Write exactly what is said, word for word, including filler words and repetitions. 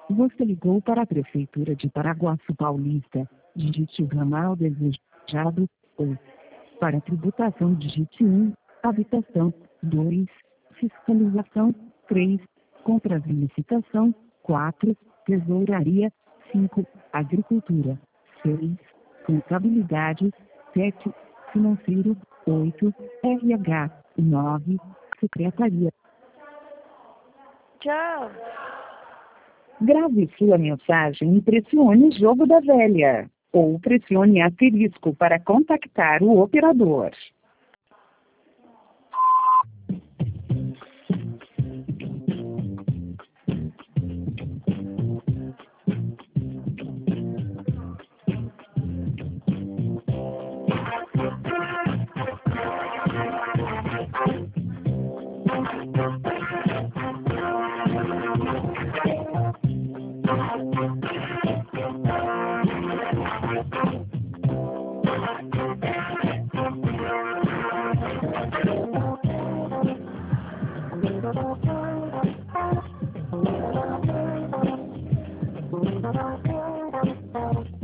Você ligou para a Prefeitura de Paraguaçu Paulista. Digite o ramal desejado, ou para tributação digite um, habitação, dois, fiscalização, três, compras e licitação, quatro, tesouraria, cinco, agricultura, seis, contabilidade, sete, financeiro, oito, R H, nove, secretaria. Tchau. Grave sua mensagem e pressione Jogo da Velha, ou pressione asterisco para contactar o operador. Thank you.